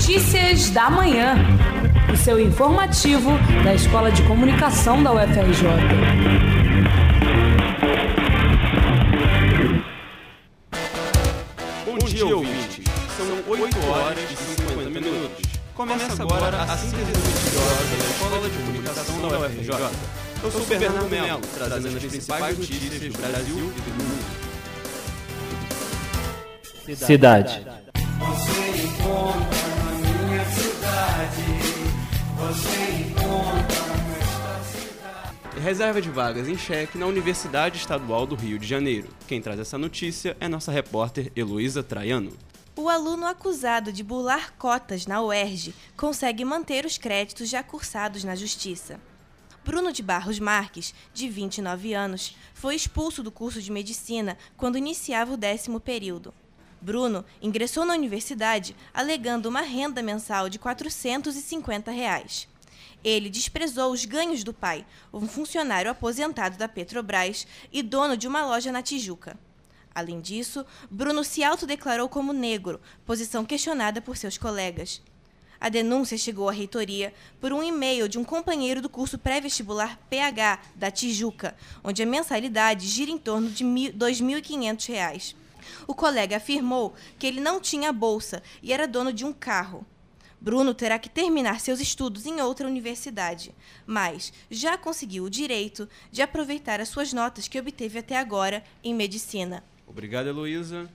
Notícias da Manhã. O seu informativo da Escola de Comunicação da UFRJ. Bom dia, ouvintes. São 8 horas e 50 minutos. Começa agora a síntese noticiosa da Escola de Comunicação da UFRJ. Eu sou o Bernardo Melo, trazendo as principais notícias do Brasil e do mundo. Cidade. Você encontra na minha cidade. Você encontra nesta cidade. Reserva de vagas em cheque na Universidade Estadual do Rio de Janeiro. Quem traz essa notícia é nossa repórter Heloísa Traiano. O aluno acusado de burlar cotas na UERJ consegue manter os créditos já cursados na Justiça. Bruno de Barros Marques, de 29 anos, foi expulso do curso de Medicina quando iniciava o 10º período. Bruno ingressou na universidade alegando uma renda mensal de R$ 450. Ele desprezou os ganhos do pai, um funcionário aposentado da Petrobras e dono de uma loja na Tijuca. Além disso, Bruno se autodeclarou como negro, posição questionada por seus colegas. A denúncia chegou à reitoria por um e-mail de um companheiro do curso pré-vestibular PH da Tijuca, onde a mensalidade gira em torno de R$ 2.500. O colega afirmou que ele não tinha bolsa e era dono de um carro. Bruno terá que terminar seus estudos em outra universidade, mas já conseguiu o direito de aproveitar as suas notas que obteve até agora em medicina. Obrigado, Heloísa.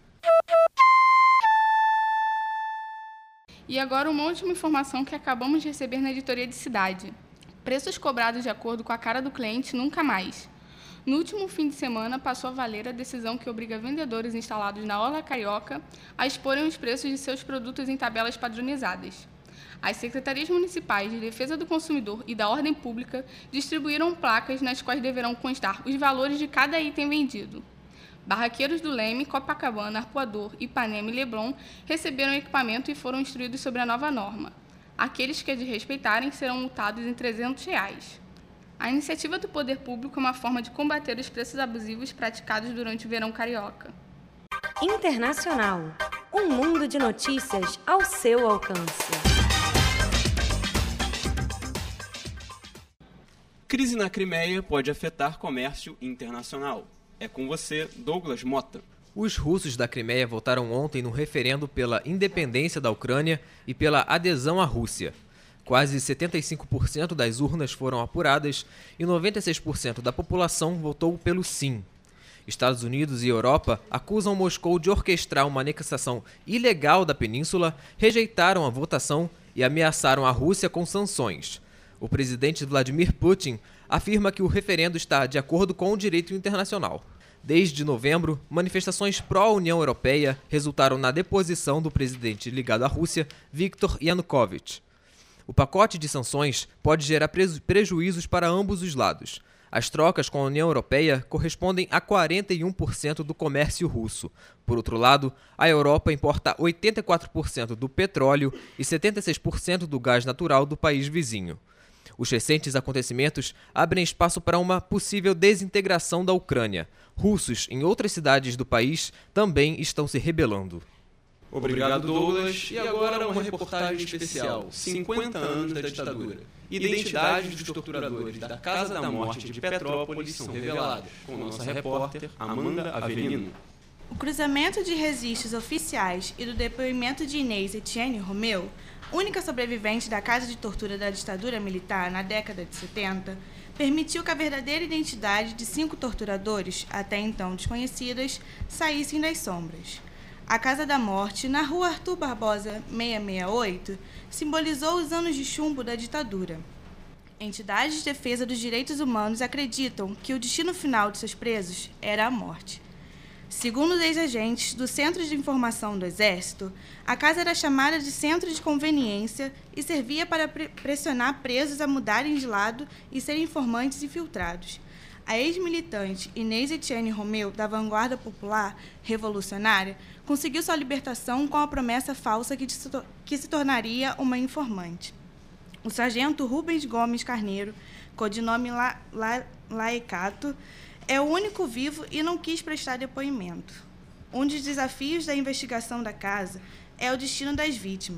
E agora uma última informação que acabamos de receber na editoria de Cidade. Preços cobrados de acordo com a cara do cliente nunca mais. No último fim de semana, passou a valer a decisão que obriga vendedores instalados na Orla Carioca a exporem os preços de seus produtos em tabelas padronizadas. As secretarias municipais de Defesa do Consumidor e da Ordem Pública distribuíram placas nas quais deverão constar os valores de cada item vendido. Barraqueiros do Leme, Copacabana, Arpoador, Ipanema e Leblon receberam equipamento e foram instruídos sobre a nova norma. Aqueles que a desrespeitarem serão multados em R$ 300. A iniciativa do poder público é uma forma de combater os preços abusivos praticados durante o verão carioca. Internacional. Um mundo de notícias ao seu alcance. Crise na Crimeia pode afetar comércio internacional. É com você, Douglas Mota. Os russos da Crimeia votaram ontem no referendo pela independência da Ucrânia e pela adesão à Rússia. Quase 75% das urnas foram apuradas e 96% da população votou pelo sim. Estados Unidos e Europa acusam Moscou de orquestrar uma anexação ilegal da península, rejeitaram a votação e ameaçaram a Rússia com sanções. O presidente Vladimir Putin afirma que o referendo está de acordo com o direito internacional. Desde novembro, manifestações pró-União Europeia resultaram na deposição do presidente ligado à Rússia, Viktor Yanukovych. O pacote de sanções pode gerar prejuízos para ambos os lados. As trocas com a União Europeia correspondem a 41% do comércio russo. Por outro lado, a Europa importa 84% do petróleo e 76% do gás natural do país vizinho. Os recentes acontecimentos abrem espaço para uma possível desintegração da Ucrânia. Russos em outras cidades do país também estão se rebelando. Obrigado, Douglas. E agora uma reportagem especial, 50 anos da ditadura. Identidades dos torturadores da Casa da Morte de Petrópolis são reveladas, com nossa repórter Amanda Avelino. O cruzamento de registros oficiais e do depoimento de Inês Etienne Romeu, única sobrevivente da casa de tortura da ditadura militar na década de 70, permitiu que a verdadeira identidade de 5 torturadores, até então desconhecidas, saíssem das sombras. A Casa da Morte, na rua Arthur Barbosa 668, simbolizou os anos de chumbo da ditadura. Entidades de defesa dos direitos humanos acreditam que o destino final de seus presos era a morte. Segundo os ex-agentes do Centro de Informação do Exército, a casa era chamada de centro de conveniência e servia para pressionar presos a mudarem de lado e serem informantes infiltrados. A ex-militante Inês Etienne Romeu, da Vanguarda Popular Revolucionária, conseguiu sua libertação com a promessa falsa que se tornaria uma informante. O sargento Rubens Gomes Carneiro, codinome Laicato, é o único vivo e não quis prestar depoimento. Um dos desafios da investigação da casa é o destino das vítimas.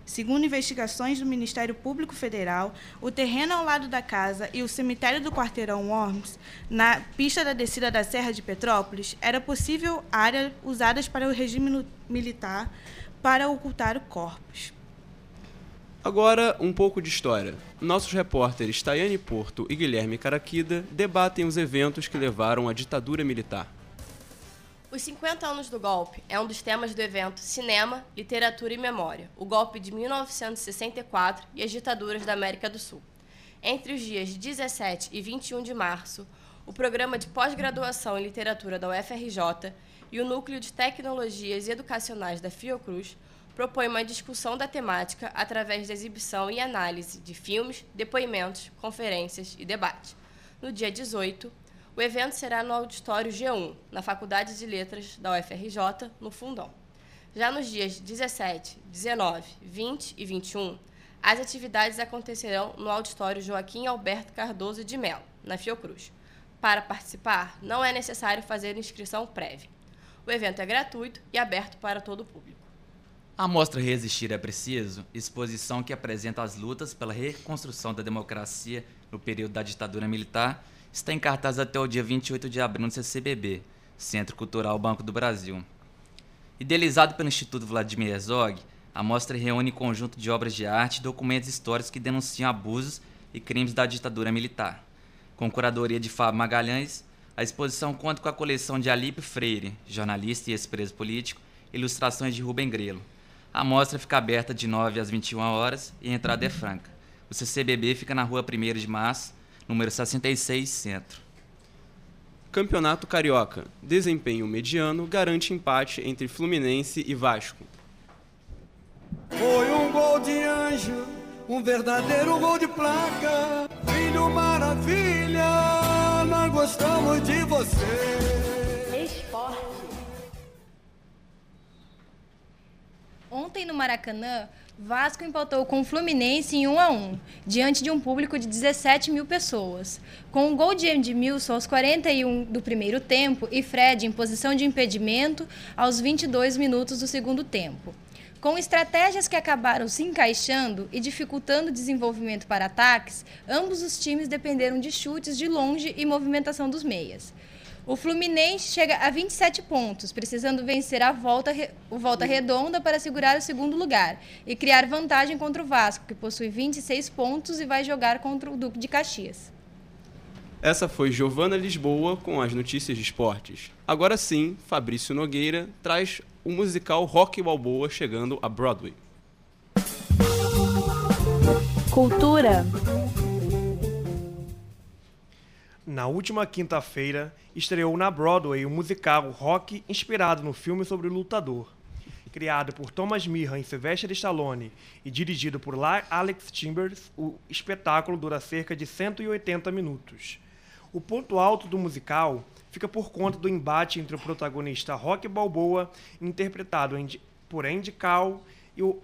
Segundo investigações do Ministério Público Federal, o terreno ao lado da casa e o cemitério do quarteirão Worms, na pista da descida da Serra de Petrópolis, era possível área usada para o regime militar para ocultar corpos. Agora, um pouco de história. Nossos repórteres Tayane Porto e Guilherme Caraquida debatem os eventos que levaram à ditadura militar. Os 50 anos do golpe é um dos temas do evento Cinema, Literatura e Memória, o golpe de 1964 e as ditaduras da América do Sul. Entre os dias 17 e 21 de março, o programa de pós-graduação em literatura da UFRJ e o Núcleo de Tecnologias Educacionais da Fiocruz propõem uma discussão da temática através da exibição e análise de filmes, depoimentos, conferências e debate. No dia 18, o evento será no auditório G1, na Faculdade de Letras da UFRJ, no Fundão. Já nos dias 17, 19, 20 e 21, as atividades acontecerão no auditório Joaquim Alberto Cardoso de Mello, na Fiocruz. Para participar, não é necessário fazer inscrição prévia. O evento é gratuito e aberto para todo o público. A mostra Resistir é Preciso, exposição que apresenta as lutas pela reconstrução da democracia no período da ditadura militar, está em cartaz até o dia 28 de abril no CCBB, Centro Cultural Banco do Brasil. Idealizado pelo Instituto Vladimir Herzog, a mostra reúne conjunto de obras de arte e documentos históricos que denunciam abusos e crimes da ditadura militar. Com curadoria de Fábio Magalhães, a exposição conta com a coleção de Alípio Freire, jornalista e ex-preso político, e ilustrações de Rubem Grelo. A mostra fica aberta de 9 às 21 horas e a entrada é franca. O CCBB fica na rua 1º de março, número 66, Centro. Campeonato Carioca. Desempenho mediano garante empate entre Fluminense e Vasco. Foi um gol de anjo, um verdadeiro gol de placa. Filho maravilha, nós gostamos de você. Esporte. Ontem no Maracanã, Vasco empatou com o Fluminense em 1-1, diante de um público de 17 mil pessoas. Com um gol de Edmilson aos 41 do primeiro tempo e Fred em posição de impedimento aos 22 minutos do segundo tempo. Com estratégias que acabaram se encaixando e dificultando o desenvolvimento para ataques, ambos os times dependeram de chutes de longe e movimentação dos meias. O Fluminense chega a 27 pontos, precisando vencer a volta redonda para segurar o segundo lugar e criar vantagem contra o Vasco, que possui 26 pontos e vai jogar contra o Duque de Caxias. Essa foi Giovana Lisboa com as notícias de esportes. Agora sim, Fabrício Nogueira traz o musical Rocky Balboa chegando a Broadway. Cultura. Na última quinta-feira, estreou na Broadway o musical Rocky, inspirado no filme sobre o lutador. Criado por Thomas Mirra e Sylvester Stallone e dirigido por Alex Chambers, o espetáculo dura cerca de 180 minutos. O ponto alto do musical fica por conta do embate entre o protagonista Rocky Balboa, interpretado por Andy Call, e o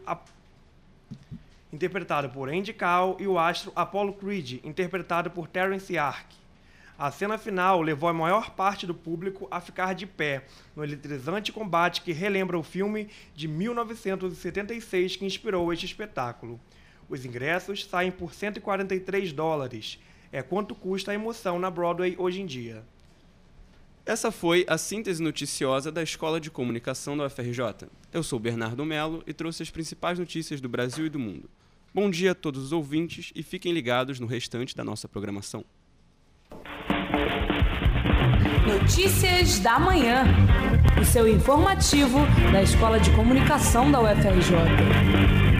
astro Apollo Creed, interpretado por Terence Young. A cena final levou a maior parte do público a ficar de pé no eletrizante combate que relembra o filme de 1976 que inspirou este espetáculo. Os ingressos saem por $143. É quanto custa a emoção na Broadway hoje em dia. Essa foi a síntese noticiosa da Escola de Comunicação da UFRJ. Eu sou Bernardo Melo e trouxe as principais notícias do Brasil e do mundo. Bom dia a todos os ouvintes e fiquem ligados no restante da nossa programação. Notícias da Manhã. O seu informativo da Escola de Comunicação da UFRJ.